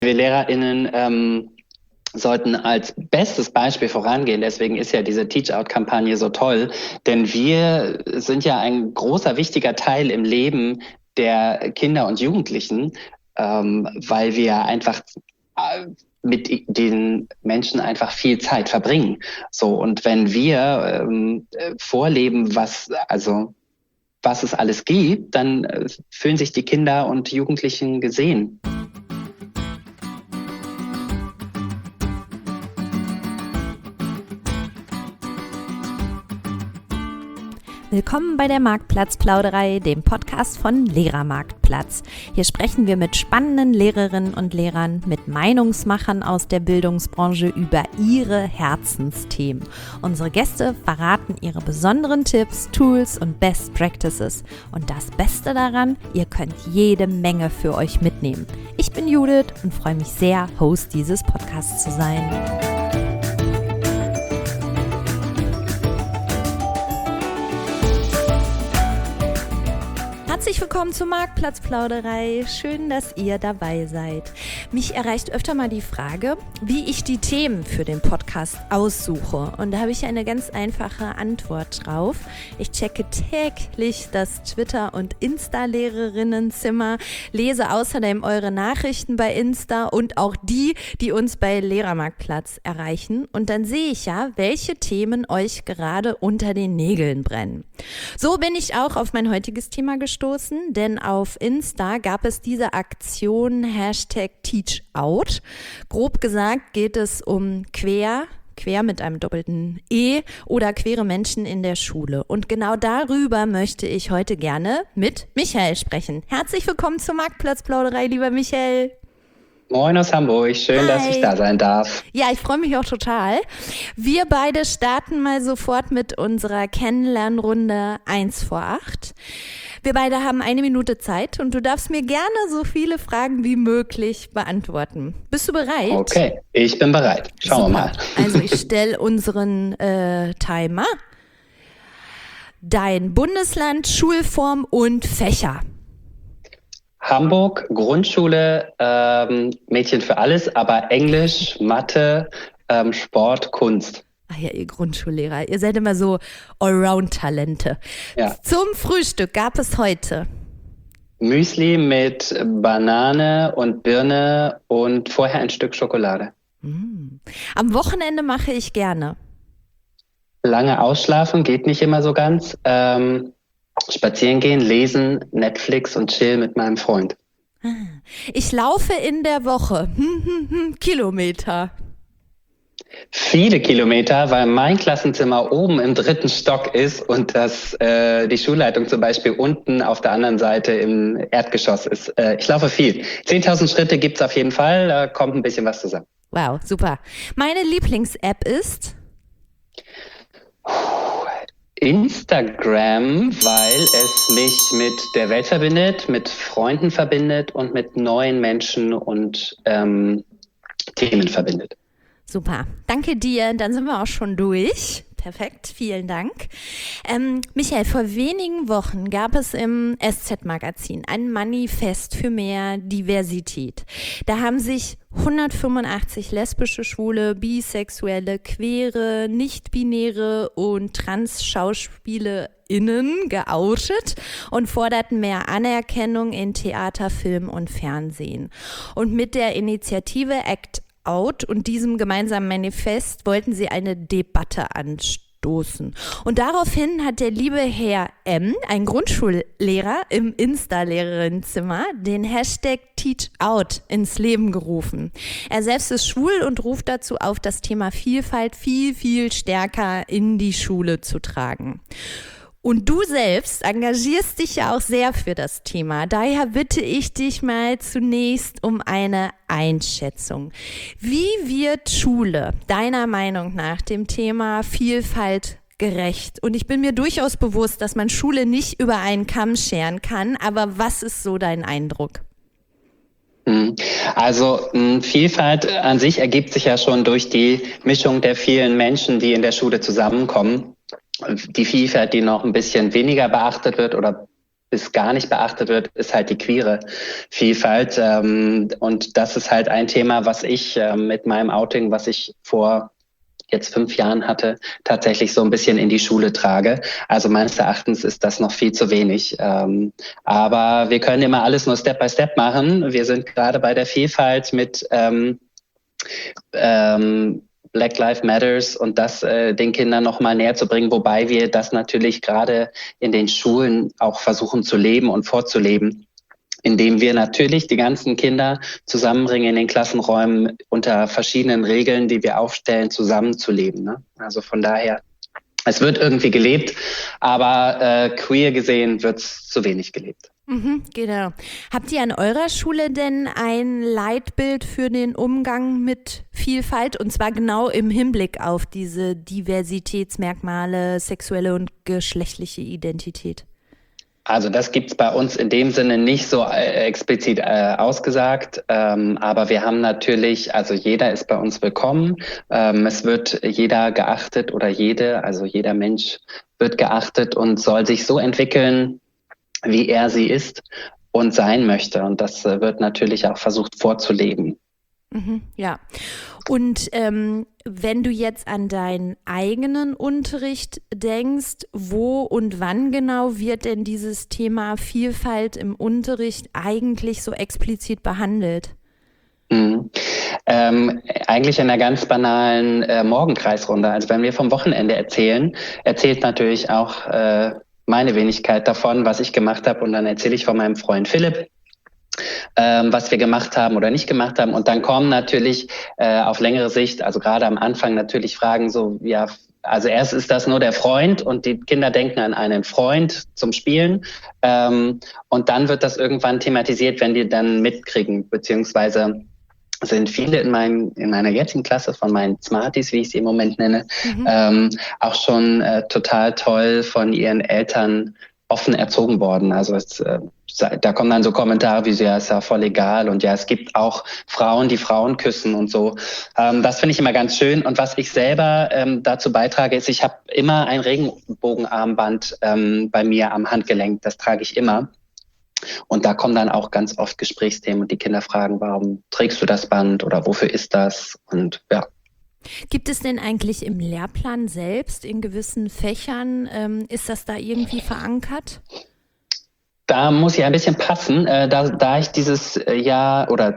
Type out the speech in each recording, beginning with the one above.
wir LehrerInnen sollten als bestes Beispiel vorangehen. Deswegen ist ja diese Teach-Out-Kampagne so toll, denn wir sind ja ein großer, wichtiger Teil im Leben der Kinder und Jugendlichen, weil wir einfach mit den Menschen einfach viel Zeit verbringen. So, und wenn wir vorleben, was es alles gibt, dann fühlen sich die Kinder und Jugendlichen gesehen. Willkommen bei der Marktplatzplauderei, dem Podcast von Lehrermarktplatz. Hier sprechen wir mit spannenden Lehrerinnen und Lehrern, mit Meinungsmachern aus der Bildungsbranche über ihre Herzensthemen. Unsere Gäste verraten ihre besonderen Tipps, Tools und Best Practices. Und das Beste daran, ihr könnt jede Menge für euch mitnehmen. Ich bin Judith und freue mich sehr, Host dieses Podcasts zu sein. Herzlich willkommen zur Marktplatzplauderei. Schön, dass ihr dabei seid. Mich erreicht öfter mal die Frage, wie ich die Themen für den Podcast aussuche. Und da habe ich eine ganz einfache Antwort drauf. Ich checke täglich das Twitter- und Insta-Lehrerinnenzimmer, lese außerdem eure Nachrichten bei Insta und auch die uns bei Lehrermarktplatz erreichen. Und dann sehe ich ja, welche Themen euch gerade unter den Nägeln brennen. So bin ich auch auf mein heutiges Thema gestoßen, denn auf Insta gab es diese Aktion #TeachOut. Grob gesagt geht es um queer mit einem doppelten E oder queere Menschen in der Schule. Und genau darüber möchte ich heute gerne mit Michael sprechen. Herzlich willkommen zur Marktplatzplauderei, lieber Michael. Moin aus Hamburg, schön, dass ich da sein darf. Ja, ich freue mich auch total. Wir beide starten mal sofort mit unserer Kennenlernrunde 1 vor 8. Wir beide haben 1 Minute Zeit und du darfst mir gerne so viele Fragen wie möglich beantworten. Bist du bereit? Okay, ich bin bereit. Schauen wir mal. Also ich stelle unseren Timer. Dein Bundesland, Schulform und Fächer. Hamburg, Grundschule, Mädchen für alles, aber Englisch, Mathe, Sport, Kunst. Ach ja, ihr Grundschullehrer, ihr seid immer so Allround-Talente. Ja. Zum Frühstück gab es heute Müsli mit Banane und Birne und vorher ein Stück Schokolade. Am Wochenende mache ich gerne lange ausschlafen, geht nicht immer so ganz. Spazieren gehen, lesen, Netflix und chill mit meinem Freund. Ich laufe in der Woche Kilometer. Viele Kilometer, weil mein Klassenzimmer oben im 3. Stock ist und die Schulleitung zum Beispiel unten auf der anderen Seite im Erdgeschoss ist. Ich laufe viel. 10.000 Schritte gibt's auf jeden Fall, da kommt ein bisschen was zusammen. Wow, super. Meine Lieblings-App ist? Instagram, weil es mich mit der Welt verbindet, mit Freunden verbindet und mit neuen Menschen und Themen verbindet. Super, danke dir. Dann sind wir auch schon durch. Perfekt, vielen Dank. Michael, vor wenigen Wochen gab es im SZ-Magazin ein Manifest für mehr Diversität. Da haben sich 185 lesbische, schwule, bisexuelle, queere, nicht-binäre und Trans-SchauspielerInnen geoutet und forderten mehr Anerkennung in Theater, Film und Fernsehen. Und mit der Initiative Act Out und diesem gemeinsamen Manifest wollten sie eine Debatte anstoßen. Und daraufhin hat der liebe Herr M., ein Grundschullehrer im Insta-Lehrerinnenzimmer, den #TeachOut ins Leben gerufen. Er selbst ist schwul und ruft dazu auf, das Thema Vielfalt viel, viel stärker in die Schule zu tragen. Und du selbst engagierst dich ja auch sehr für das Thema. Daher bitte ich dich mal zunächst um eine Einschätzung. Wie wird Schule deiner Meinung nach dem Thema Vielfalt gerecht? Und ich bin mir durchaus bewusst, dass man Schule nicht über einen Kamm scheren kann. Aber was ist so dein Eindruck? Also Vielfalt an sich ergibt sich ja schon durch die Mischung der vielen Menschen, die in der Schule zusammenkommen. Die Vielfalt, die noch ein bisschen weniger beachtet wird oder bis gar nicht beachtet wird, ist halt die queere Vielfalt. Und das ist halt ein Thema, was ich mit meinem Outing, was ich vor jetzt 5 Jahren hatte, tatsächlich so ein bisschen in die Schule trage. Also meines Erachtens ist das noch viel zu wenig. Aber wir können immer alles nur Step by Step machen. Wir sind gerade bei der Vielfalt mit Black Lives Matters und das den Kindern noch mal näher zu bringen, wobei wir das natürlich gerade in den Schulen auch versuchen zu leben und vorzuleben, indem wir natürlich die ganzen Kinder zusammenbringen in den Klassenräumen unter verschiedenen Regeln, die wir aufstellen, zusammenzuleben. Ne? Also von daher, es wird irgendwie gelebt, aber queer gesehen wird es zu wenig gelebt. Genau. Habt ihr an eurer Schule denn ein Leitbild für den Umgang mit Vielfalt und zwar genau im Hinblick auf diese Diversitätsmerkmale, sexuelle und geschlechtliche Identität? Also das gibt's bei uns in dem Sinne nicht so explizit ausgesagt, aber wir haben natürlich, also jeder ist bei uns willkommen. Es wird jeder geachtet oder jede, also jeder Mensch wird geachtet und soll sich so entwickeln, wie er sie ist und sein möchte. Und das wird natürlich auch versucht vorzuleben. Ja. Und wenn du jetzt an deinen eigenen Unterricht denkst, wo und wann genau wird denn dieses Thema Vielfalt im Unterricht eigentlich so explizit behandelt? Eigentlich in einer ganz banalen Morgenkreisrunde. Also wenn wir vom Wochenende erzählen, erzählt natürlich auch meine Wenigkeit davon, was ich gemacht habe. Und dann erzähle ich von meinem Freund Philipp, was wir gemacht haben oder nicht gemacht haben. Und dann kommen natürlich auf längere Sicht, also gerade am Anfang natürlich Fragen so, ja, also erst ist das nur der Freund und die Kinder denken an einen Freund zum Spielen. Und dann wird das irgendwann thematisiert, wenn die dann mitkriegen, beziehungsweise sind viele in meiner jetzigen Klasse von meinen Smarties, wie ich sie im Moment nenne, auch schon total toll von ihren Eltern offen erzogen worden. Also da kommen dann so Kommentare wie so, ja, ist ja voll egal und ja, es gibt auch Frauen, die Frauen küssen und so. Das finde ich immer ganz schön. Und was ich selber dazu beitrage, ist, ich habe immer ein Regenbogenarmband bei mir am Handgelenk. Das trage ich immer. Und da kommen dann auch ganz oft Gesprächsthemen und die Kinder fragen, warum trägst du das Band oder wofür ist das? Und ja. Gibt es denn eigentlich im Lehrplan selbst in gewissen Fächern, ist das da irgendwie verankert? Da muss ich ein bisschen passen, da ich dieses Jahr oder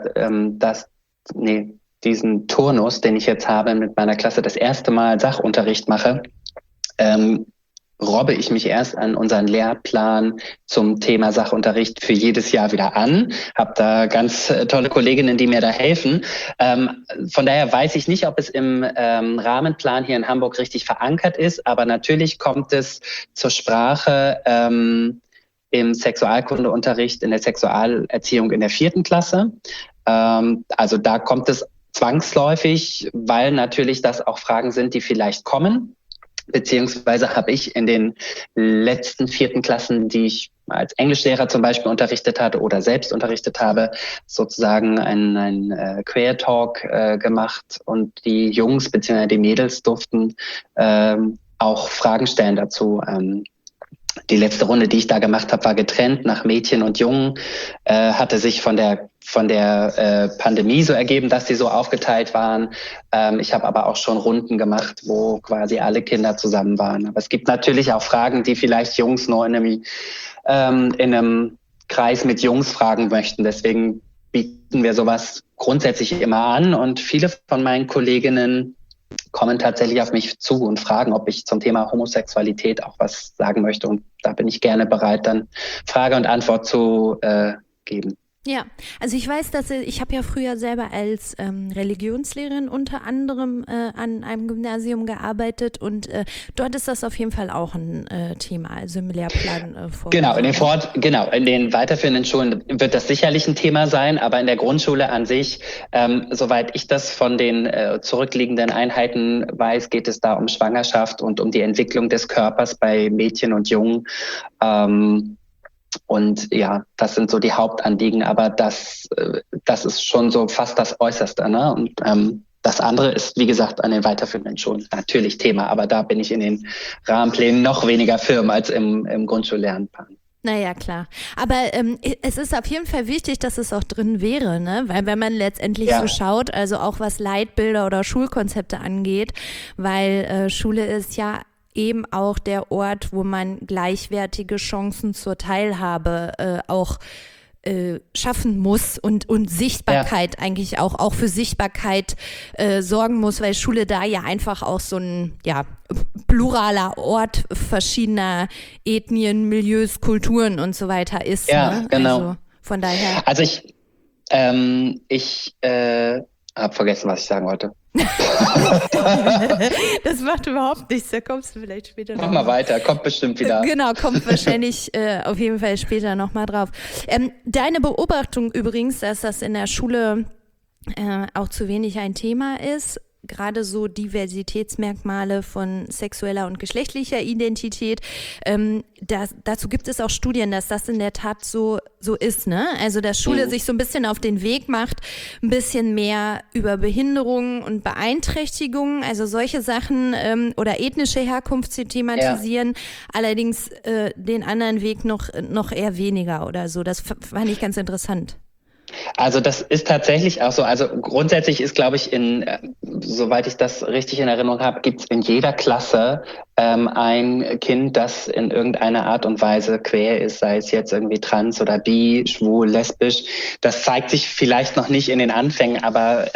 diesen Turnus, den ich jetzt habe mit meiner Klasse, das erste Mal Sachunterricht mache, robbe ich mich erst an unseren Lehrplan zum Thema Sachunterricht für jedes Jahr wieder an. Habe da ganz tolle Kolleginnen, die mir da helfen. Von daher weiß ich nicht, ob es im Rahmenplan hier in Hamburg richtig verankert ist, aber natürlich kommt es zur Sprache im Sexualkundeunterricht, in der Sexualerziehung in der 4. Klasse. Also da kommt es zwangsläufig, weil natürlich das auch Fragen sind, die vielleicht kommen. Beziehungsweise habe ich in den letzten 4. Klassen, die ich als Englischlehrer zum Beispiel unterrichtet hatte oder selbst unterrichtet habe, sozusagen einen Queer Talk gemacht und die Jungs bzw. die Mädels durften auch Fragen stellen dazu. Die letzte Runde, die ich da gemacht habe, war getrennt nach Mädchen und Jungen, hatte sich von der Pandemie so ergeben, dass die so aufgeteilt waren. Ich habe aber auch schon Runden gemacht, wo quasi alle Kinder zusammen waren. Aber es gibt natürlich auch Fragen, die vielleicht Jungs nur in einem Kreis mit Jungs fragen möchten. Deswegen bieten wir sowas grundsätzlich immer an und viele von meinen Kolleginnen kommen tatsächlich auf mich zu und fragen, ob ich zum Thema Homosexualität auch was sagen möchte. Und da bin ich gerne bereit, dann Frage und Antwort zu geben. Ja, also ich weiß, dass ich habe ja früher selber als Religionslehrerin unter anderem an einem Gymnasium gearbeitet und dort ist das auf jeden Fall auch ein Thema, also im Lehrplan Genau, in den weiterführenden Schulen wird das sicherlich ein Thema sein, aber in der Grundschule an sich, soweit ich das von den zurückliegenden Einheiten weiß, geht es da um Schwangerschaft und um die Entwicklung des Körpers bei Mädchen und Jungen. Und ja, das sind so die Hauptanliegen, aber das ist schon so fast das Äußerste, ne? Und das andere ist, wie gesagt, an den weiterführenden Schulen natürlich Thema, aber da bin ich in den Rahmenplänen noch weniger firm als im Grundschullernplan. Naja, klar. Aber es ist auf jeden Fall wichtig, dass es auch drin wäre, ne? Weil wenn man letztendlich so schaut, also auch was Leitbilder oder Schulkonzepte angeht, weil Schule ist ja eben auch der Ort, wo man gleichwertige Chancen zur Teilhabe auch schaffen muss und Sichtbarkeit eigentlich auch für Sichtbarkeit sorgen muss, weil Schule da ja einfach auch so ein pluraler Ort verschiedener Ethnien, Milieus, Kulturen und so weiter ist. Ja, ne? genau. Also von daher. Also ich habe vergessen, was ich sagen wollte. Das macht überhaupt nichts, da kommst du vielleicht später noch. Mach mal weiter, kommt bestimmt wieder. Genau, kommt wahrscheinlich auf jeden Fall später nochmal drauf. Deine Beobachtung übrigens, dass das in der Schule auch zu wenig ein Thema ist, gerade so Diversitätsmerkmale von sexueller und geschlechtlicher Identität, dazu gibt es auch Studien, dass das in der Tat so ist, ne? Also, dass Schule sich so ein bisschen auf den Weg macht, ein bisschen mehr über Behinderungen und Beeinträchtigungen, also solche Sachen oder ethnische Herkunft zu thematisieren, allerdings den anderen Weg noch eher weniger oder so. Das fand ich ganz interessant. Also das ist tatsächlich auch so. Also grundsätzlich ist, glaube ich, soweit ich das richtig in Erinnerung habe, gibt es in jeder Klasse ein Kind, das in irgendeiner Art und Weise quer ist, sei es jetzt irgendwie trans oder bi, schwul, lesbisch. Das zeigt sich vielleicht noch nicht in den Anfängen, aber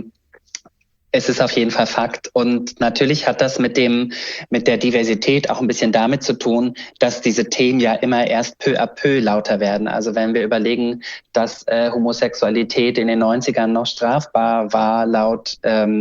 es ist auf jeden Fall Fakt. Und natürlich hat das mit der Diversität auch ein bisschen damit zu tun, dass diese Themen ja immer erst peu à peu lauter werden. Also wenn wir überlegen, dass Homosexualität in den 90ern noch strafbar war laut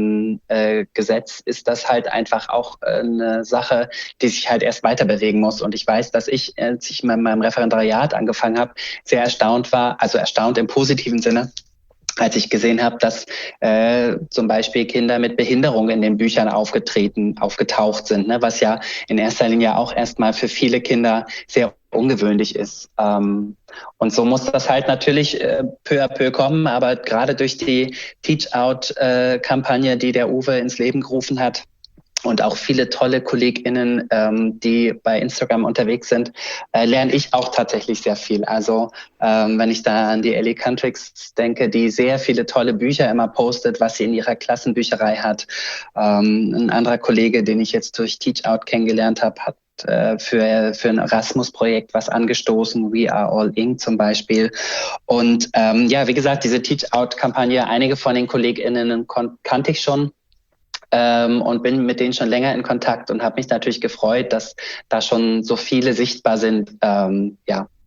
Gesetz, ist das halt einfach auch eine Sache, die sich halt erst weiter bewegen muss. Und ich weiß, dass ich, als ich mit meinem Referendariat angefangen habe, sehr erstaunt war, also erstaunt im positiven Sinne, als ich gesehen habe, dass zum Beispiel Kinder mit Behinderung in den Büchern aufgetaucht sind, ne, was ja in erster Linie auch erstmal für viele Kinder sehr ungewöhnlich ist. Und so muss das halt natürlich peu à peu kommen, aber gerade durch die Teach-Out-Kampagne, die der Uwe ins Leben gerufen hat, und auch viele tolle KollegInnen, die bei Instagram unterwegs sind, lerne ich auch tatsächlich sehr viel. Also wenn ich da an die Ellie Countryx denke, die sehr viele tolle Bücher immer postet, was sie in ihrer Klassenbücherei hat. Ein anderer Kollege, den ich jetzt durch Teach Out kennengelernt habe, hat für ein Erasmus-Projekt was angestoßen, We Are All Inc. zum Beispiel. Und wie gesagt, diese Teach Out-Kampagne, einige von den KollegInnen kannte ich schon. Und bin mit denen schon länger in Kontakt und habe mich natürlich gefreut, dass da schon so viele sichtbar sind. Von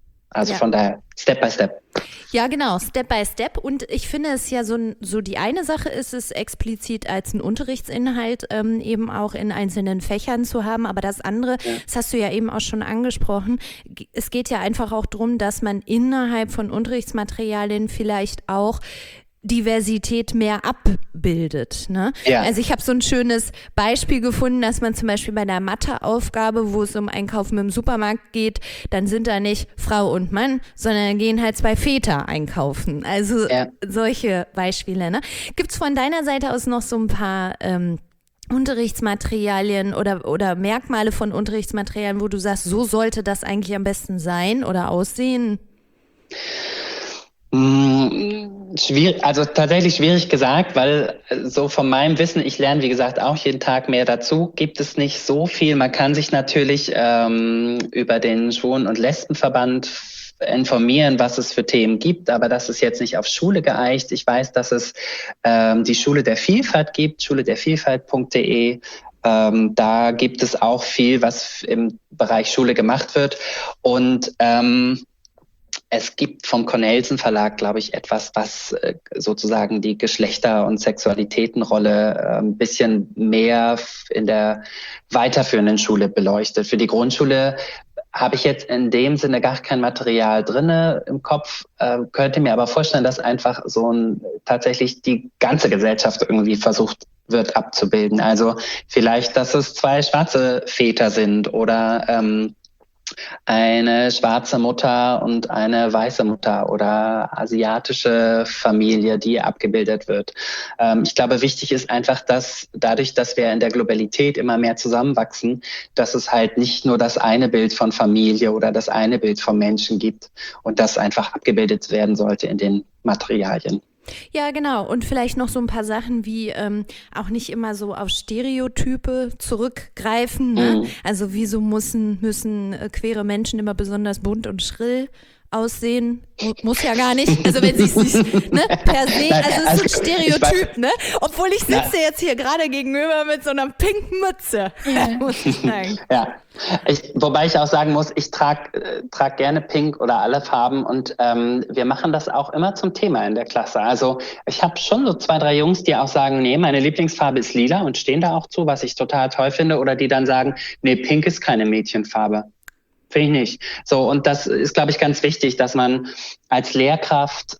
daher Step by Step. Ja, genau, Step by Step. Und ich finde es ja so die eine Sache ist es explizit als ein Unterrichtsinhalt eben auch in einzelnen Fächern zu haben. Aber das andere, das hast du ja eben auch schon angesprochen, es geht ja einfach auch darum, dass man innerhalb von Unterrichtsmaterialien vielleicht auch Diversität mehr abbildet. Ne? Ja. Also ich habe so ein schönes Beispiel gefunden, dass man zum Beispiel bei einer Matheaufgabe, wo es um Einkaufen im Supermarkt geht, dann sind da nicht Frau und Mann, sondern gehen halt 2 Väter einkaufen. Also solche Beispiele. Ne? Gibt's von deiner Seite aus noch so ein paar Unterrichtsmaterialien oder Merkmale von Unterrichtsmaterialien, wo du sagst, so sollte das eigentlich am besten sein oder aussehen? Also tatsächlich schwierig gesagt, weil so von meinem Wissen, ich lerne wie gesagt auch jeden Tag mehr dazu, gibt es nicht so viel. Man kann sich natürlich über den Schwulen- und Lesbenverband informieren, was es für Themen gibt, aber das ist jetzt nicht auf Schule geeicht. Ich weiß, dass es die Schule der Vielfalt gibt, schuledерvielfalt.de. Da gibt es auch viel, was im Bereich Schule gemacht wird und es gibt vom Cornelsen Verlag, glaube ich, etwas, was sozusagen die Geschlechter- und Sexualitätenrolle ein bisschen mehr in der weiterführenden Schule beleuchtet. Für die Grundschule habe ich jetzt in dem Sinne gar kein Material drinne im Kopf, könnte mir aber vorstellen, dass einfach tatsächlich die ganze Gesellschaft irgendwie versucht wird abzubilden. Also vielleicht, dass es 2 schwarze Väter sind oder eine schwarze Mutter und eine weiße Mutter oder asiatische Familie, die abgebildet wird. Ich glaube, wichtig ist einfach, dass dadurch, dass wir in der Globalität immer mehr zusammenwachsen, dass es halt nicht nur das eine Bild von Familie oder das eine Bild von Menschen gibt und das einfach abgebildet werden sollte in den Materialien. Ja, genau. Und vielleicht noch so ein paar Sachen wie auch nicht immer so auf Stereotype zurückgreifen. Ne? Also wieso müssen queere Menschen immer besonders bunt und schrill aussehen? Muss ja gar nicht. Also wenn sie es nicht, ne, per se, also es ist ein Stereotyp, ne? Obwohl ich sitze jetzt hier gerade gegenüber mit so einer pinken Mütze, muss ich sagen. Ja, wobei ich auch sagen muss, ich trag gerne pink oder alle Farben und wir machen das auch immer zum Thema in der Klasse. Also ich habe schon so 2, 3 Jungs, die auch sagen, nee, meine Lieblingsfarbe ist lila und stehen da auch zu, was ich total toll finde. Oder die dann sagen, nee, pink ist keine Mädchenfarbe. Finde ich nicht. So, und das ist, glaube ich, ganz wichtig, dass man als Lehrkraft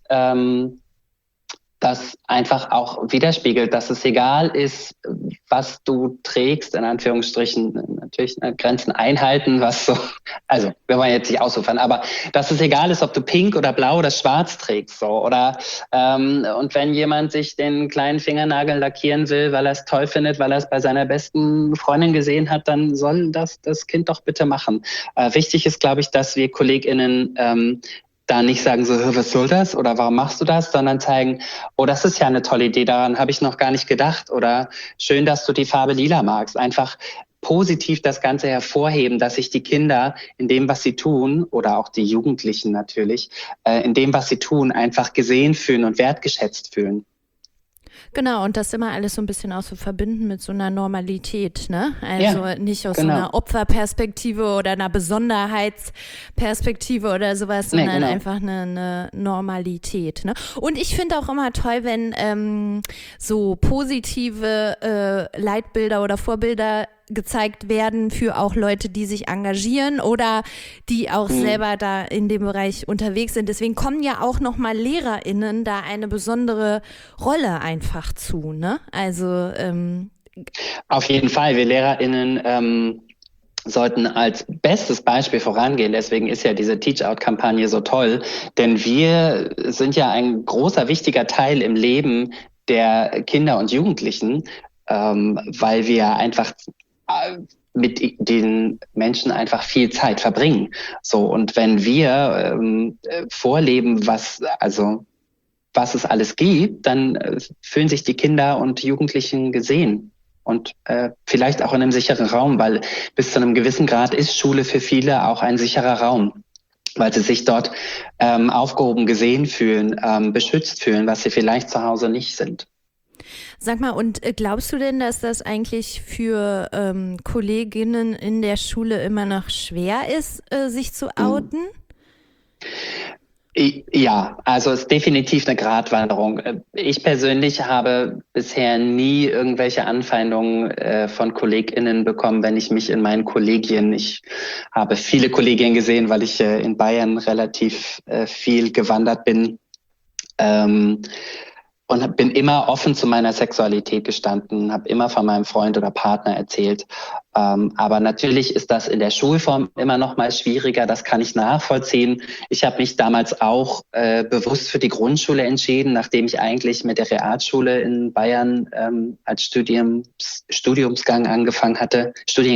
das einfach auch widerspiegelt, dass es egal ist, was du trägst, in Anführungsstrichen, natürlich Grenzen einhalten, was so, also wir wollen jetzt nicht ausufern, aber dass es egal ist, ob du pink oder blau oder schwarz trägst, so, oder und wenn jemand sich den kleinen Fingernagel lackieren will, weil er es toll findet, weil er es bei seiner besten Freundin gesehen hat, dann soll das Kind doch bitte machen. Wichtig ist, glaube ich, dass wir KollegInnen da nicht sagen so, was soll das oder warum machst du das, sondern zeigen, oh, das ist ja eine tolle Idee, daran habe ich noch gar nicht gedacht oder schön, dass du die Farbe lila magst. Einfach positiv das Ganze hervorheben, dass sich die Kinder in dem, was sie tun oder auch die Jugendlichen natürlich, in dem, was sie tun, einfach gesehen fühlen und wertgeschätzt fühlen. Genau, und das immer alles so ein bisschen auch so verbinden mit so einer Normalität, ne? Also nicht aus so einer Opferperspektive oder einer Besonderheitsperspektive oder sowas, sondern einfach eine Normalität, ne? Und ich finde auch immer toll, wenn so positive Leitbilder oder Vorbilder gezeigt werden für auch Leute, die sich engagieren oder die auch selber da in dem Bereich unterwegs sind. Deswegen kommen ja auch nochmal LehrerInnen da eine besondere Rolle einfach zu, ne? Also auf jeden Fall, wir LehrerInnen sollten als bestes Beispiel vorangehen. Deswegen ist ja diese Teach-Out-Kampagne so toll, denn wir sind ja ein großer, wichtiger Teil im Leben der Kinder und Jugendlichen, weil wir einfach mit den Menschen einfach viel Zeit verbringen. So, und wenn wir vorleben, was es alles gibt, dann fühlen sich die Kinder und Jugendlichen gesehen. Und vielleicht auch in einem sicheren Raum, weil bis zu einem gewissen Grad ist Schule für viele auch ein sicherer Raum, weil sie sich dort aufgehoben, gesehen fühlen, beschützt fühlen, was sie vielleicht zu Hause nicht sind. Sag mal, und glaubst du denn, dass das eigentlich für Kolleginnen in der Schule immer noch schwer ist, sich zu outen? Ja, also es ist definitiv eine Gratwanderung. Ich persönlich habe bisher nie irgendwelche Anfeindungen von KollegInnen bekommen, wenn ich mich in meinen Kollegien, ich habe viele Kollegien gesehen, weil ich in Bayern relativ viel gewandert bin, und bin immer offen zu meiner Sexualität gestanden, habe immer von meinem Freund oder Partner erzählt. Aber natürlich ist das in der Schulform immer noch mal schwieriger, das kann ich nachvollziehen. Ich habe mich damals auch bewusst für die Grundschule entschieden, nachdem ich eigentlich mit der Realschule in Bayern als Studiengang angefangen hatte.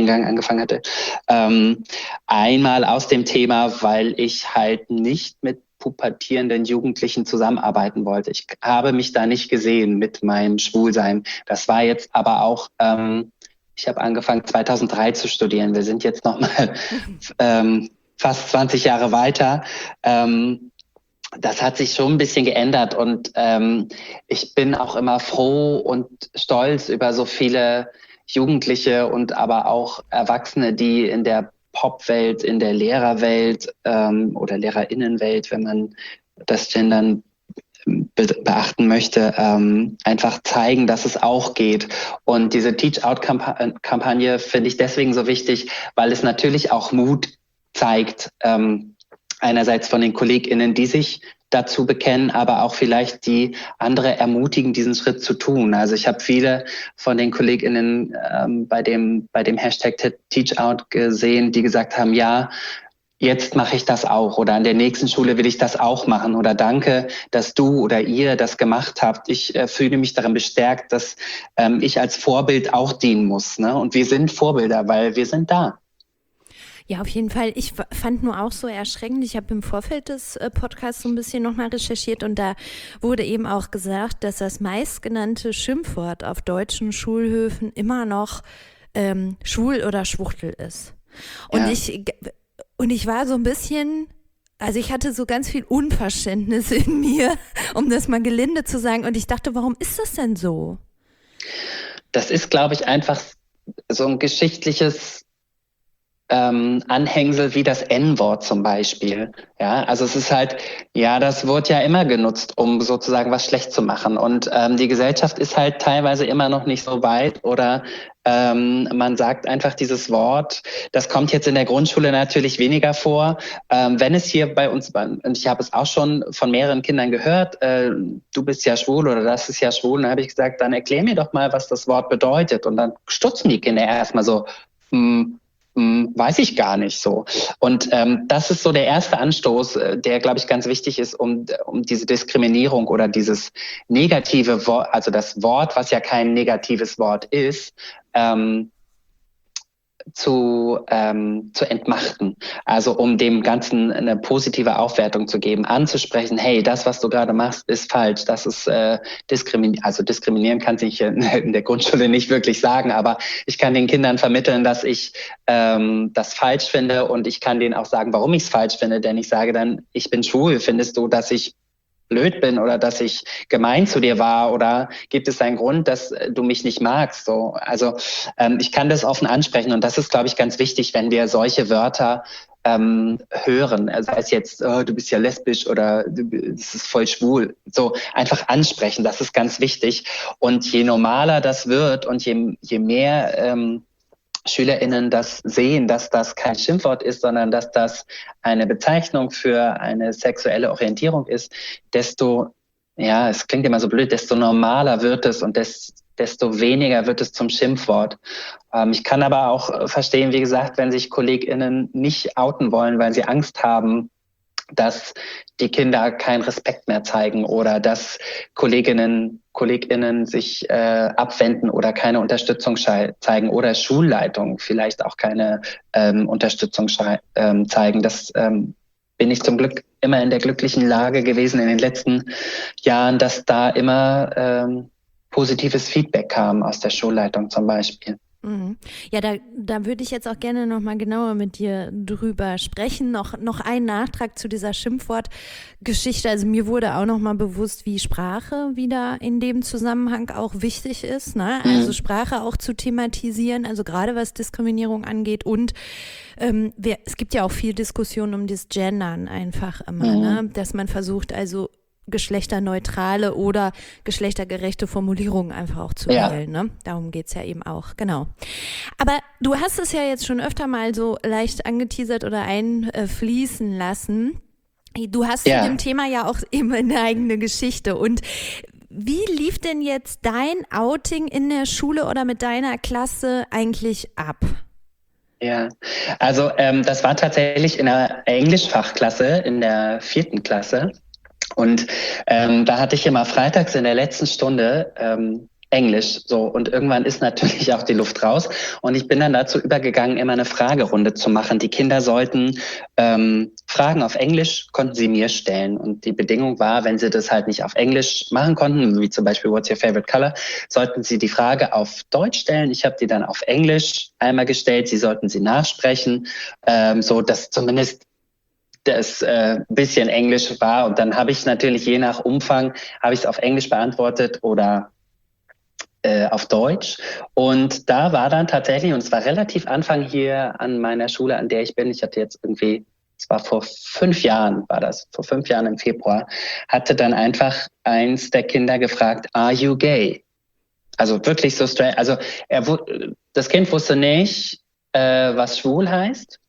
Einmal aus dem Thema, weil ich halt nicht mit pubertierenden Jugendlichen zusammenarbeiten wollte. Ich habe mich da nicht gesehen mit meinem Schwulsein. Das war jetzt aber auch, ich habe angefangen 2003 zu studieren. Wir sind jetzt noch mal fast 20 Jahre weiter. Das hat sich schon ein bisschen geändert und ich bin auch immer froh und stolz über so viele Jugendliche und aber auch Erwachsene, die in der Popwelt, in der Lehrerwelt oder Lehrerinnenwelt, wenn man das Gendern beachten möchte, einfach zeigen, dass es auch geht. Und diese Teach-Out-Kampagne finde ich deswegen so wichtig, weil es natürlich auch Mut zeigt, einerseits von den KollegInnen, die sich dazu bekennen, aber auch vielleicht die andere ermutigen, diesen Schritt zu tun. Also ich habe viele von den KollegInnen bei dem Hashtag TeachOut gesehen, die gesagt haben, ja, jetzt mache ich das auch oder an der nächsten Schule will ich das auch machen oder danke, dass du oder ihr das gemacht habt. Ich fühle mich darin bestärkt, dass ich als Vorbild auch dienen muss. Ne? Und wir sind Vorbilder, weil wir sind da. Ja, auf jeden Fall. Ich fand nur auch so erschreckend, ich habe im Vorfeld des Podcasts so ein bisschen nochmal recherchiert und da wurde eben auch gesagt, dass das meistgenannte Schimpfwort auf deutschen Schulhöfen immer noch schwul oder Schwuchtel ist. Und Ja. ich war so ein bisschen, also ich hatte so ganz viel Unverständnis in mir, um das mal gelinde zu sagen. Und ich dachte, warum ist das denn so? Das ist, glaube ich, einfach so ein geschichtliches Anhängsel wie das N-Wort zum Beispiel. Ja, also es ist halt, ja, das wird ja immer genutzt, um sozusagen was schlecht zu machen. Und die Gesellschaft ist halt teilweise immer noch nicht so weit oder man sagt einfach dieses Wort, das kommt jetzt in der Grundschule natürlich weniger vor. Wenn es hier bei uns, und ich habe es auch schon von mehreren Kindern gehört, du bist ja schwul oder das ist ja schwul, dann habe ich gesagt, dann erklär mir doch mal, was das Wort bedeutet. Und dann stutzen die Kinder erstmal so, weiß ich gar nicht so. Und das ist so der erste Anstoß, der, glaube ich, ganz wichtig ist, um diese Diskriminierung oder dieses negative Wort, also das Wort, was ja kein negatives Wort ist, zu entmachten. Also um dem Ganzen eine positive Aufwertung zu geben, anzusprechen, hey, das, was du gerade machst, ist falsch. Das ist diskriminieren kann ich in der Grundschule nicht wirklich sagen, aber ich kann den Kindern vermitteln, dass ich das falsch finde und ich kann denen auch sagen, warum ich es falsch finde, denn ich sage dann, ich bin schwul, findest du, dass ich blöd bin oder dass ich gemein zu dir war oder gibt es einen Grund, dass du mich nicht magst? So, also ich kann das offen ansprechen und das ist, glaube ich, ganz wichtig, wenn wir solche Wörter hören, sei es jetzt, du bist ja lesbisch oder das ist voll schwul, so einfach ansprechen, das ist ganz wichtig und je normaler das wird und je mehr SchülerInnen das sehen, dass das kein Schimpfwort ist, sondern dass das eine Bezeichnung für eine sexuelle Orientierung ist, desto, ja, es klingt immer so blöd, desto normaler wird es und desto weniger wird es zum Schimpfwort. Ich kann aber auch verstehen, wie gesagt, wenn sich KollegInnen nicht outen wollen, weil sie Angst haben, dass die Kinder keinen Respekt mehr zeigen oder dass KollegInnen sich abwenden oder keine Unterstützung zeigen oder Schulleitungen vielleicht auch keine Unterstützung zeigen. Das bin ich zum Glück immer in der glücklichen Lage gewesen in den letzten Jahren, dass da immer positives Feedback kam aus der Schulleitung zum Beispiel. Ja, da würde ich jetzt auch gerne nochmal genauer mit dir drüber sprechen. Noch ein Nachtrag zu dieser Schimpfwortgeschichte. Also mir wurde auch nochmal bewusst, wie Sprache wieder in dem Zusammenhang auch wichtig ist, ne? Also Sprache auch zu thematisieren, also gerade was Diskriminierung angeht und es gibt ja auch viel Diskussion um das Gendern einfach immer, ne? Dass man versucht, also geschlechterneutrale oder geschlechtergerechte Formulierungen einfach auch zu wählen. Ne? Darum geht's ja eben auch, genau. Aber du hast es ja jetzt schon öfter mal so leicht angeteasert oder einfließen lassen. Du hast zu dem Thema ja auch eben eine eigene Geschichte. Und wie lief denn jetzt dein Outing in der Schule oder mit deiner Klasse eigentlich ab? Ja, also das war tatsächlich in der Englischfachklasse, in der 4. Klasse. Und da hatte ich immer freitags in der letzten Stunde Englisch so und irgendwann ist natürlich auch die Luft raus und ich bin dann dazu übergegangen, immer eine Fragerunde zu machen. Die Kinder sollten Fragen auf Englisch, konnten sie mir stellen und die Bedingung war, wenn sie das halt nicht auf Englisch machen konnten, wie zum Beispiel What's your favorite color, sollten sie die Frage auf Deutsch stellen. Ich habe die dann auf Englisch einmal gestellt, sie sollten sie nachsprechen, so dass zumindest das bisschen Englisch war und dann habe ich natürlich je nach Umfang, habe ich es auf Englisch beantwortet oder auf Deutsch und da war dann tatsächlich, und es war relativ Anfang hier an meiner Schule, an der ich bin, ich hatte jetzt irgendwie, es war vor 5 Jahren, vor 5 Jahren im Februar, hatte dann einfach eins der Kinder gefragt, are you gay? Also wirklich so straight, also das Kind wusste nicht, was schwul heißt.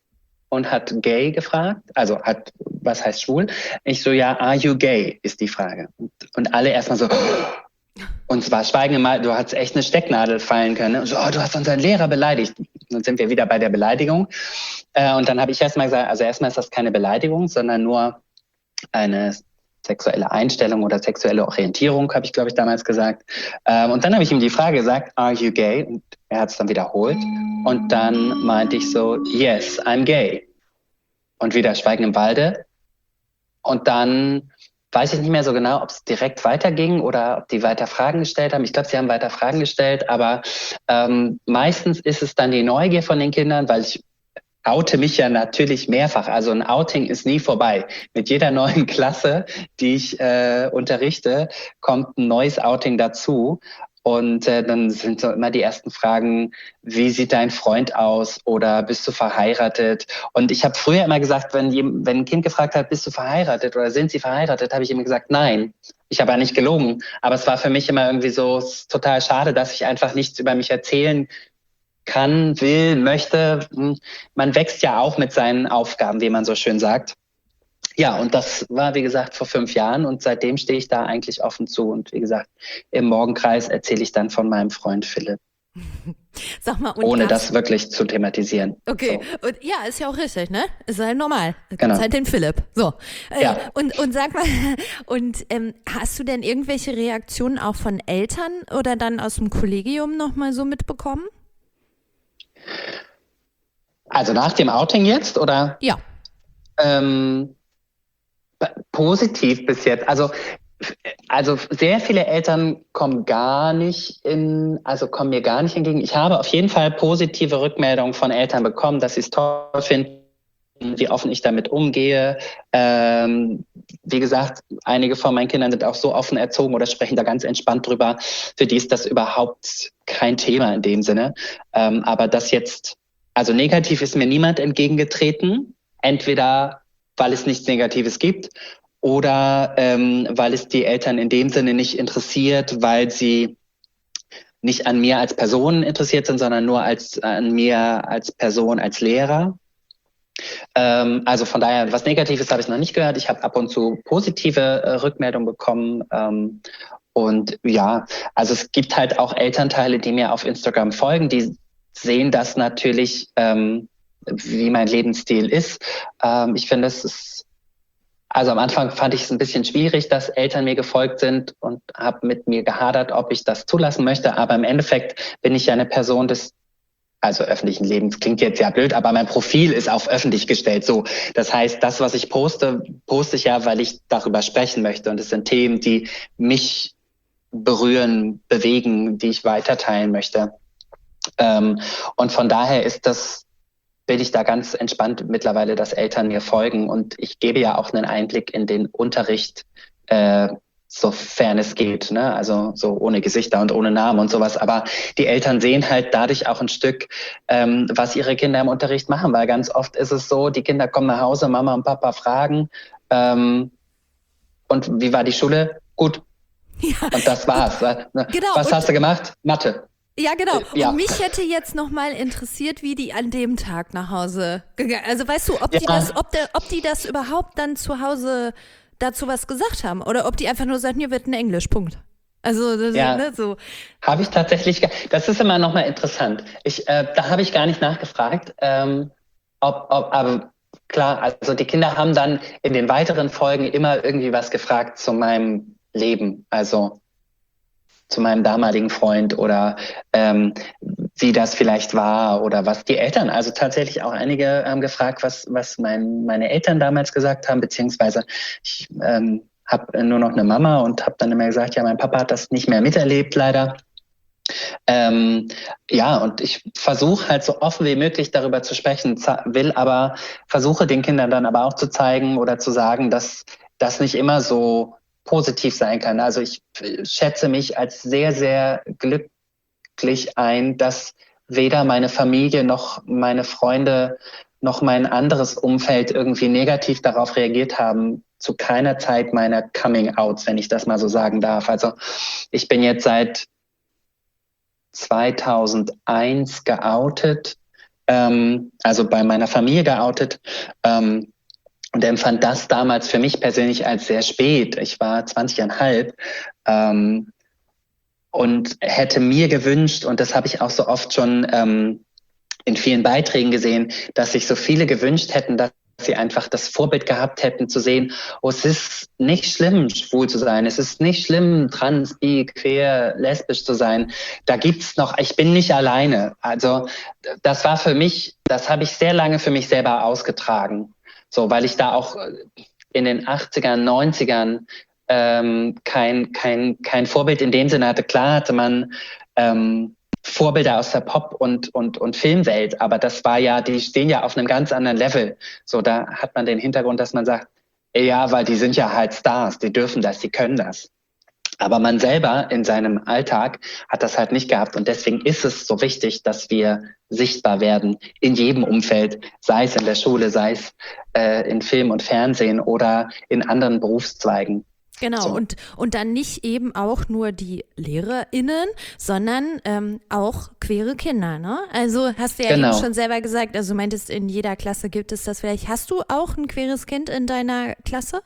und hat gay gefragt, also was heißt schwul? Ich so, ja, are you gay, ist die Frage. Und alle erstmal so, und zwar schweigen mal, du hast echt eine Stecknadel fallen können. Und so, du hast unseren Lehrer beleidigt. Dann sind wir wieder bei der Beleidigung. Und dann habe ich erstmal gesagt, also erstmal ist das keine Beleidigung, sondern nur eine sexuelle Einstellung oder sexuelle Orientierung, habe ich, glaube ich, damals gesagt. Und dann habe ich ihm die Frage gesagt, are you gay? Und er hat es dann wiederholt. Und dann meinte ich so, yes, I'm gay. Und wieder Schweigen im Walde. Und dann weiß ich nicht mehr so genau, ob es direkt weiterging oder ob die weiter Fragen gestellt haben. Ich glaube, sie haben weiter Fragen gestellt, aber meistens ist es dann die Neugier von den Kindern, weil ich oute mich ja natürlich mehrfach. Also ein Outing ist nie vorbei. Mit jeder neuen Klasse, die ich unterrichte, kommt ein neues Outing dazu. Und dann sind so immer die ersten Fragen, wie sieht dein Freund aus oder bist du verheiratet? Und ich habe früher immer gesagt, wenn ein Kind gefragt hat, bist du verheiratet oder sind sie verheiratet, habe ich immer gesagt, nein. Ich habe ja nicht gelogen. Aber es war für mich immer irgendwie so total schade, dass ich einfach nichts über mich erzählen kann, will, möchte. Man wächst ja auch mit seinen Aufgaben, wie man so schön sagt. Ja, und das war, wie gesagt, vor 5 Jahren und seitdem stehe ich da eigentlich offen zu. Und wie gesagt, im Morgenkreis erzähle ich dann von meinem Freund Philipp. Sag mal, ohne das wirklich zu thematisieren. Okay, so. Und ja, ist ja auch richtig, ne? Ist halt normal. Genau. Ist halt den Philipp. So. Ja. Und sag mal, hast du denn irgendwelche Reaktionen auch von Eltern oder dann aus dem Kollegium nochmal so mitbekommen? Also nach dem Outing jetzt, oder? Ja. Positiv bis jetzt. Also sehr viele Eltern kommen mir gar nicht entgegen. Ich habe auf jeden Fall positive Rückmeldungen von Eltern bekommen, dass sie es toll finden, wie offen ich damit umgehe. Wie gesagt, einige von meinen Kindern sind auch so offen erzogen oder sprechen da ganz entspannt drüber. Für die ist das überhaupt kein Thema in dem Sinne. Aber das jetzt, also negativ ist mir niemand entgegengetreten. Entweder weil es nichts Negatives gibt oder weil es die Eltern in dem Sinne nicht interessiert, weil sie nicht an mir als Person interessiert sind, sondern nur an mir als Person, als Lehrer. Also von daher, was Negatives habe ich noch nicht gehört. Ich habe ab und zu positive Rückmeldungen bekommen. Und ja, also es gibt halt auch Elternteile, die mir auf Instagram folgen, die sehen das natürlich, wie mein Lebensstil ist. Ich finde, also am Anfang fand ich es ein bisschen schwierig, dass Eltern mir gefolgt sind und habe mit mir gehadert, ob ich das zulassen möchte. Aber im Endeffekt bin ich ja eine Person des öffentlichen Lebens. Klingt jetzt ja blöd, aber mein Profil ist auf öffentlich gestellt. So, das heißt, das, was ich poste ich ja, weil ich darüber sprechen möchte. Und es sind Themen, die mich berühren, bewegen, die ich weiterteilen möchte. Und von daher bin ich da ganz entspannt mittlerweile, dass Eltern mir folgen. Und ich gebe ja auch einen Einblick in den Unterricht, sofern es geht, ne? Also so ohne Gesichter und ohne Namen und sowas. Aber die Eltern sehen halt dadurch auch ein Stück, was ihre Kinder im Unterricht machen. Weil ganz oft ist es so, die Kinder kommen nach Hause, Mama und Papa fragen, und wie war die Schule? Gut. Ja. Und das war's. Genau. Was hast du gemacht? Mathe. Ja, genau. Ja. Und mich hätte jetzt nochmal interessiert, wie die an dem Tag nach Hause gegangen. Also weißt du, ob die das überhaupt dann zu Hause dazu was gesagt haben oder ob die einfach nur sagen, hier wird ein Englisch, Punkt. Also ja. So. Habe ich tatsächlich, das ist immer nochmal interessant. Da habe ich gar nicht nachgefragt, aber klar, also die Kinder haben dann in den weiteren Folgen immer irgendwie was gefragt zu meinem Leben, also zu meinem damaligen Freund oder wie das vielleicht war oder was die Eltern, also tatsächlich auch einige haben gefragt, was meine Eltern damals gesagt haben, beziehungsweise ich habe nur noch eine Mama und habe dann immer gesagt, ja, mein Papa hat das nicht mehr miterlebt, leider. Ja, und ich versuche halt so offen wie möglich darüber zu sprechen, versuche den Kindern dann aber auch zu zeigen oder zu sagen, dass das nicht immer so positiv sein kann. Also ich schätze mich als sehr, sehr glücklich ein, dass weder meine Familie noch meine Freunde noch mein anderes Umfeld irgendwie negativ darauf reagiert haben, zu keiner Zeit meiner Coming-Outs, wenn ich das mal so sagen darf. Also ich bin jetzt seit 2001 geoutet. also bei meiner Familie geoutet. Und empfand das damals für mich persönlich als sehr spät. Ich war 20,5 und hätte mir gewünscht, und das habe ich auch so oft schon in vielen Beiträgen gesehen, dass sich so viele gewünscht hätten, dass sie einfach das Vorbild gehabt hätten, zu sehen, oh, es ist nicht schlimm, schwul zu sein, es ist nicht schlimm, trans, bi, queer, lesbisch zu sein. Da gibt's noch, ich bin nicht alleine. Also das war für mich, das habe ich sehr lange für mich selber ausgetragen. So, weil ich da auch in den 80ern, 90ern kein Vorbild in dem Sinne hatte. Klar hatte man Vorbilder aus der Pop- und Filmwelt, aber das war ja, die stehen ja auf einem ganz anderen Level. So, da hat man den Hintergrund, dass man sagt, ja, weil die sind ja halt Stars, die dürfen das, die können das. Aber man selber in seinem Alltag hat das halt nicht gehabt. Und deswegen ist es so wichtig, dass wir sichtbar werden in jedem Umfeld, sei es in der Schule, sei es in Film und Fernsehen oder in anderen Berufszweigen. Genau, so. Und dann nicht eben auch nur die LehrerInnen, sondern auch queere Kinder, ne? Also hast du ja eben schon selber gesagt, also meintest, in jeder Klasse gibt es das vielleicht. Hast du auch ein queeres Kind in deiner Klasse?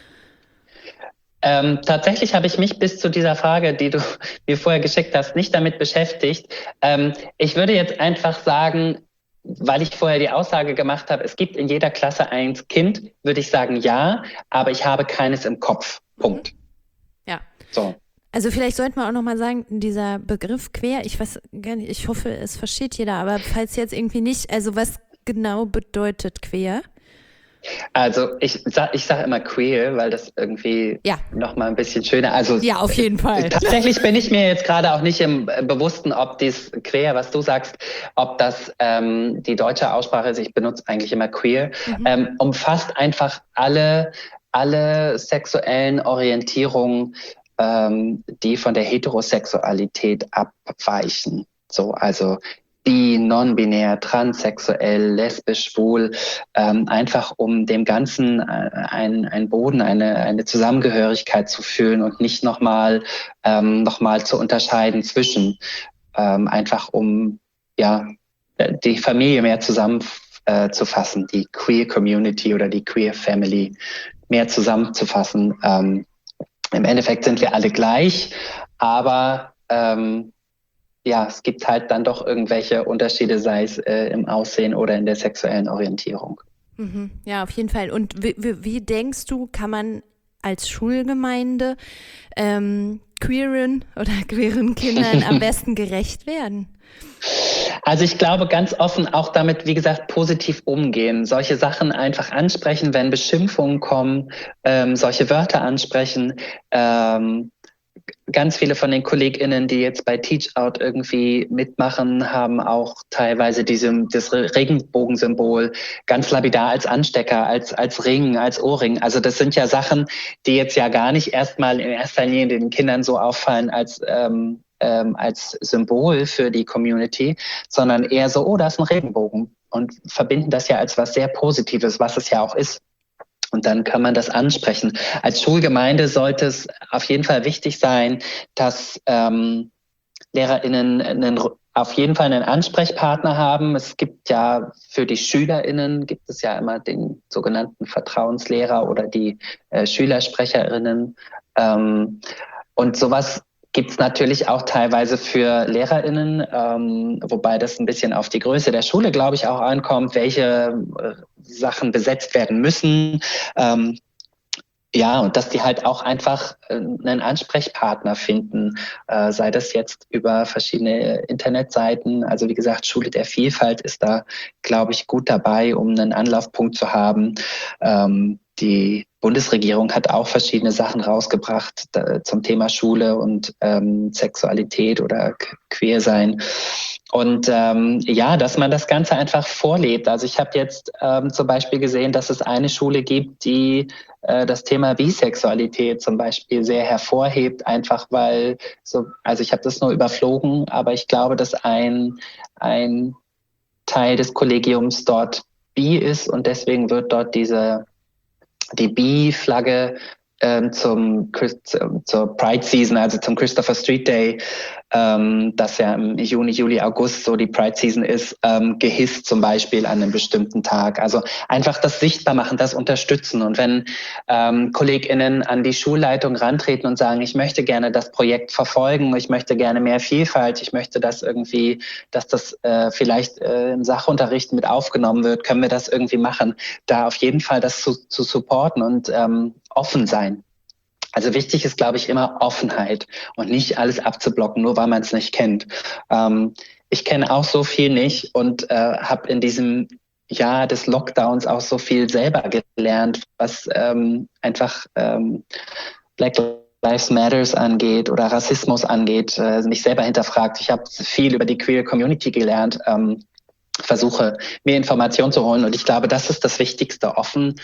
Tatsächlich habe ich mich bis zu dieser Frage, die du mir vorher geschickt hast, nicht damit beschäftigt. Ich würde jetzt einfach sagen, weil ich vorher die Aussage gemacht habe, es gibt in jeder Klasse ein Kind, würde ich sagen ja, aber ich habe keines im Kopf. Punkt. Ja. So. Also vielleicht sollten wir auch nochmal sagen, dieser Begriff queer, ich weiß gar nicht, ich hoffe, es versteht jeder, aber falls jetzt irgendwie nicht, also was genau bedeutet queer? Also ich sag immer queer, weil das irgendwie nochmal ein bisschen schöner, also ja, auf jeden Fall. Tatsächlich bin ich mir jetzt gerade auch nicht im Bewussten, ob dies queer, was du sagst, ob das die deutsche Aussprache ist, ich benutze eigentlich immer queer, umfasst einfach alle sexuellen Orientierungen, die von der Heterosexualität abweichen. So, also bi, non-binär, transsexuell, lesbisch, schwul, einfach um dem Ganzen einen Boden, eine Zusammengehörigkeit zu fühlen und nicht nochmal zu unterscheiden zwischen, einfach um die Familie mehr zu fassen, die Queer Community oder die Queer Family mehr zusammenzufassen. Im Endeffekt sind wir alle gleich, aber es gibt halt dann doch irgendwelche Unterschiede, sei es im Aussehen oder in der sexuellen Orientierung. Mhm. Ja, auf jeden Fall. Und wie denkst du, kann man als Schulgemeinde queeren oder queeren Kindern am besten gerecht werden? Also ich glaube, ganz offen auch damit, wie gesagt, positiv umgehen. Solche Sachen einfach ansprechen, wenn Beschimpfungen kommen, solche Wörter ansprechen. Ganz viele von den KollegInnen, die jetzt bei Teach Out irgendwie mitmachen, haben auch teilweise das Regenbogensymbol ganz lapidar als Anstecker, als Ring, als Ohrring. Also das sind ja Sachen, die jetzt ja gar nicht erstmal in erster Linie den Kindern so auffallen als Symbol für die Community, sondern eher so, oh, da ist ein Regenbogen, und verbinden das ja als was sehr Positives, was es ja auch ist. Und dann kann man das ansprechen. Als Schulgemeinde sollte es auf jeden Fall wichtig sein, dass LehrerInnen auf jeden Fall einen Ansprechpartner haben. Es gibt ja für die SchülerInnen gibt es ja immer den sogenannten Vertrauenslehrer oder die SchülersprecherInnen. Und sowas gibt's natürlich auch teilweise für LehrerInnen, wobei das ein bisschen auf die Größe der Schule, glaube ich, auch ankommt, welche Sachen besetzt werden müssen. Und dass die halt auch einfach einen Ansprechpartner finden, sei das jetzt über verschiedene Internetseiten. Also wie gesagt, Schule der Vielfalt ist da, glaube ich, gut dabei, um einen Anlaufpunkt zu haben. Die Bundesregierung hat auch verschiedene Sachen rausgebracht zum Thema Schule und Sexualität oder Queersein. Und dass man das Ganze einfach vorlebt. Also ich habe jetzt zum Beispiel gesehen, dass es eine Schule gibt, die das Thema Bisexualität zum Beispiel sehr hervorhebt, einfach weil also ich habe das nur überflogen, aber ich glaube, dass ein Teil des Kollegiums dort bi ist und deswegen wird dort die Bi-Flagge zur Pride Season, also zum Christopher Street Day, das ja im Juni, Juli, August so die Pride Season ist, gehisst zum Beispiel an einem bestimmten Tag. Also einfach das sichtbar machen, das unterstützen. Und wenn KollegInnen an die Schulleitung rantreten und sagen, ich möchte gerne das Projekt verfolgen, ich möchte gerne mehr Vielfalt, ich möchte das irgendwie, dass das vielleicht im Sachunterricht mit aufgenommen wird, können wir das irgendwie machen. Da auf jeden Fall das zu supporten und offen sein. Also wichtig ist, glaube ich, immer Offenheit und nicht alles abzublocken, nur weil man es nicht kennt. Ich kenne auch so viel nicht und habe in diesem Jahr des Lockdowns auch so viel selber gelernt, was einfach Black Lives Matters angeht oder Rassismus angeht, mich selber hinterfragt. Ich habe viel über die Queer Community gelernt, versuche, mir Informationen zu holen. Und ich glaube, das ist das Wichtigste, offen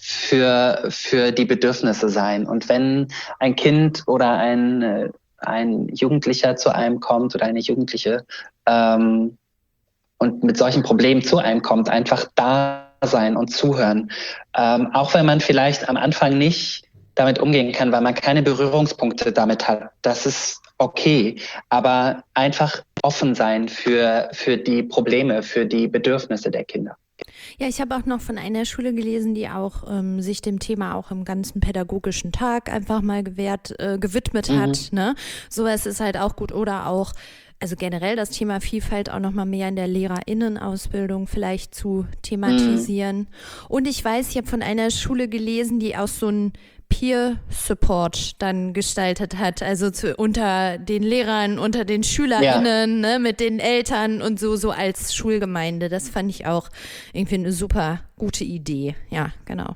für die Bedürfnisse sein. Und wenn ein Kind oder ein Jugendlicher zu einem kommt oder eine Jugendliche und mit solchen Problemen zu einem kommt, einfach da sein und zuhören. Auch wenn man vielleicht am Anfang nicht damit umgehen kann, weil man keine Berührungspunkte damit hat. Das ist okay, aber einfach offen sein für die Probleme, für die Bedürfnisse der Kinder. Ja, ich habe auch noch von einer Schule gelesen, die auch sich dem Thema auch im ganzen pädagogischen Tag einfach mal gewidmet hat. Ne? Sowas ist halt auch gut. Oder auch, also generell das Thema Vielfalt auch nochmal mehr in der LehrerInnenausbildung vielleicht zu thematisieren. Und ich weiß, ich habe von einer Schule gelesen, die auch so ein Peer-Support dann gestaltet hat, also unter den Lehrern, unter den SchülerInnen, ne, mit den Eltern und so als Schulgemeinde. Das fand ich auch irgendwie eine super gute Idee. Ja, genau.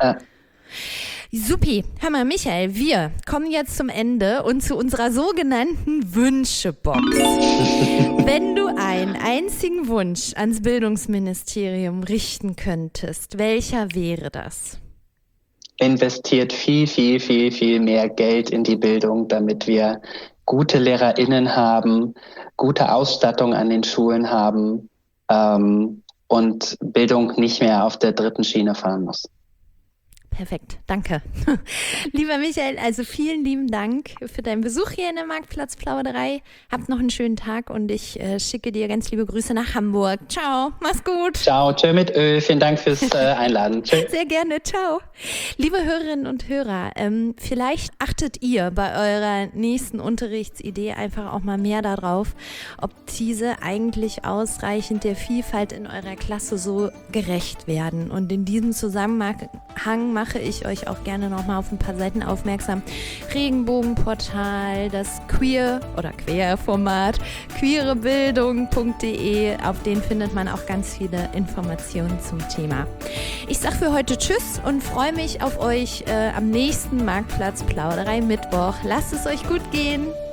Supi. Hör mal, Michael, wir kommen jetzt zum Ende und zu unserer sogenannten Wünschebox. Wenn du einen einzigen Wunsch ans Bildungsministerium richten könntest, welcher wäre das? Investiert viel mehr Geld in die Bildung, damit wir gute LehrerInnen haben, gute Ausstattung an den Schulen haben und Bildung nicht mehr auf der dritten Schiene fahren muss. Perfekt, danke. Lieber Michael, also vielen lieben Dank für deinen Besuch hier in der Marktplatzplauderei. Habt noch einen schönen Tag und ich schicke dir ganz liebe Grüße nach Hamburg. Ciao, mach's gut. Ciao, tschö mit Ö. Vielen Dank fürs Einladen. Tschö. Sehr gerne, ciao. Liebe Hörerinnen und Hörer, vielleicht achtet ihr bei eurer nächsten Unterrichtsidee einfach auch mal mehr darauf, ob diese eigentlich ausreichend der Vielfalt in eurer Klasse so gerecht werden. Und in diesem Zusammenhang mache ich euch auch gerne nochmal auf ein paar Seiten aufmerksam. Regenbogenportal, das Queer-Format, queerebildung.de, auf den findet man auch ganz viele Informationen zum Thema. Ich sage für heute Tschüss und freue mich auf euch am nächsten Marktplatz Plauderei Mittwoch. Lasst es euch gut gehen.